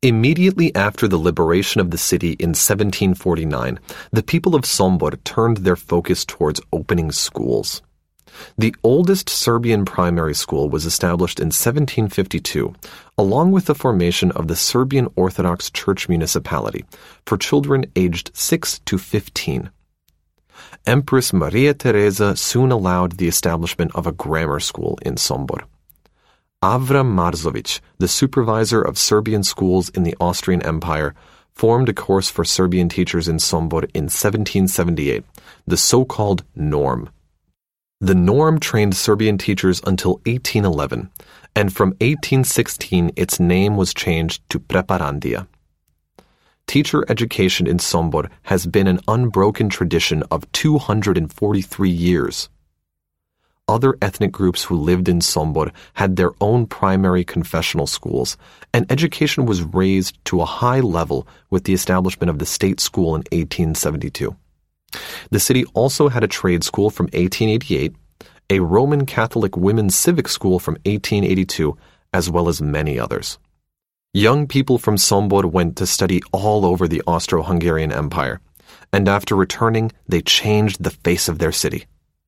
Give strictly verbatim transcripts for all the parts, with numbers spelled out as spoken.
Immediately after the liberation of the city in seventeen forty-nine, the people of Sombor turned their focus towards opening schools. The oldest Serbian primary school was established in seventeen fifty-two, along with the formation of the Serbian Orthodox Church Municipality for children aged six to fifteen. Empress Maria Theresa soon allowed the establishment of a grammar school in Sombor. Avram Marzovic, the supervisor of Serbian schools in the Austrian Empire, formed a course for Serbian teachers in Sombor in seventeen seventy-eight, the so-called Norm. The Norm trained Serbian teachers until eighteen eleven, and from eighteen sixteen its name was changed to Preparandia. Teacher education in Sombor has been an unbroken tradition of two hundred forty-three years. Other ethnic groups who lived in Sombor had their own primary confessional schools, and education was raised to a high level with the establishment of the state school in eighteen seventy-two. The city also had a trade school from eighteen eighty-eight, a Roman Catholic women's civic school from eighteen eighty-two, as well as many others. Young people from Sombor went to study all over the Austro-Hungarian Empire, and after returning, they changed the face of their city.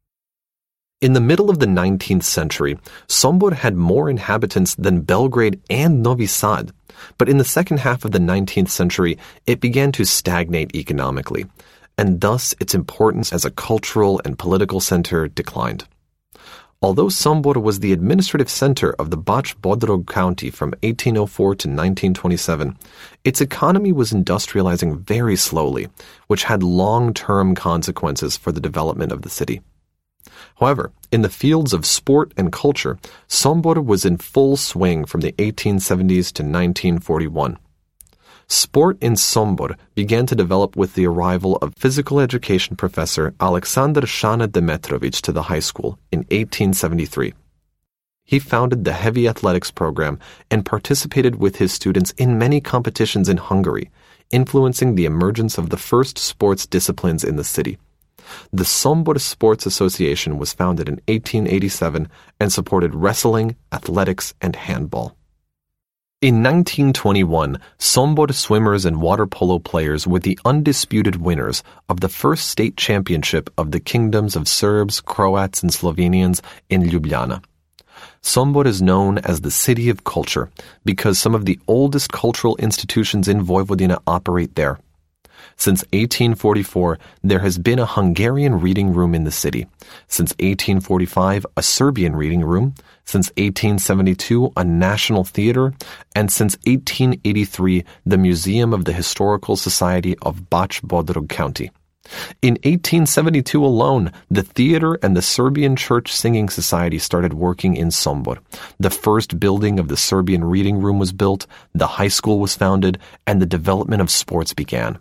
In the middle of the nineteenth century, Sombor had more inhabitants than Belgrade and Novi Sad, but in the second half of the nineteenth century, it began to stagnate economically, and thus its importance as a cultural and political center declined. Although Sombor was the administrative center of the Bač-Bodrog County from eighteen oh four to nineteen twenty-seven, its economy was industrializing very slowly, which had long-term consequences for the development of the city. However, in the fields of sport and culture, Sombor was in full swing from the eighteen seventies to nineteen forty-one. Sport in Sombor began to develop with the arrival of physical education professor Aleksandar Shana Demetrovic to the high school in eighteen seventy-three. He founded the heavy athletics program and participated with his students in many competitions in Hungary, influencing the emergence of the first sports disciplines in the city. The Sombor Sports Association was founded in eighteen eighty-seven and supported wrestling, athletics, and handball. In nineteen twenty-one, Sombor swimmers and water polo players were the undisputed winners of the first state championship of the kingdoms of Serbs, Croats, and Slovenians in Ljubljana. Sombor is known as the City of Culture because some of the oldest cultural institutions in Vojvodina operate there. Since eighteen forty-four, there has been a Hungarian reading room in the city. Since eighteen forty-five, a Serbian reading room. Since eighteen seventy-two, a national theater. And since eighteen eighty-three, the Museum of the Historical Society of Bač-Bodrog County. In eighteen seventy-two alone, the theater and the Serbian Church Singing Society started working in Sombor. The first building of the Serbian reading room was built, the high school was founded, and the development of sports began.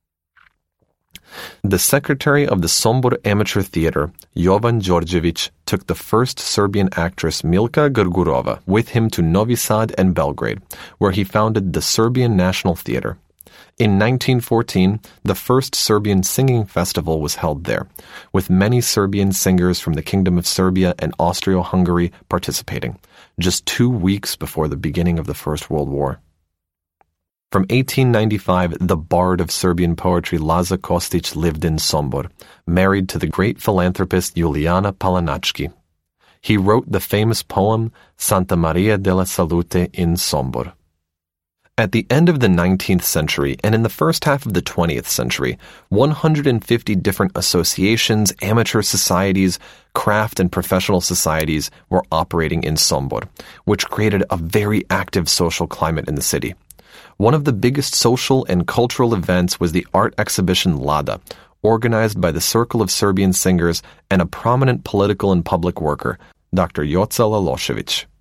The secretary of the Sombor Amateur Theater, Jovan Đorđević, took the first Serbian actress Milka Grgurova with him to Novi Sad and Belgrade, where he founded the Serbian National Theater. In nineteen fourteen, the first Serbian singing festival was held there, with many Serbian singers from the Kingdom of Serbia and Austro-Hungary participating, just two weeks before the beginning of the First World War. From eighteen ninety-five, the bard of Serbian poetry Laza Kostić lived in Sombor, married to the great philanthropist Julijana Palanački. He wrote the famous poem Santa Maria della Salute in Sombor. At the end of the nineteenth century and in the first half of the twentieth century, one hundred fifty different associations, amateur societies, craft and professional societies were operating in Sombor, which created a very active social climate in the city. One of the biggest social and cultural events was the art exhibition Lada, organized by the Circle of Serbian Singers and a prominent political and public worker, Doctor Joca Lalošević.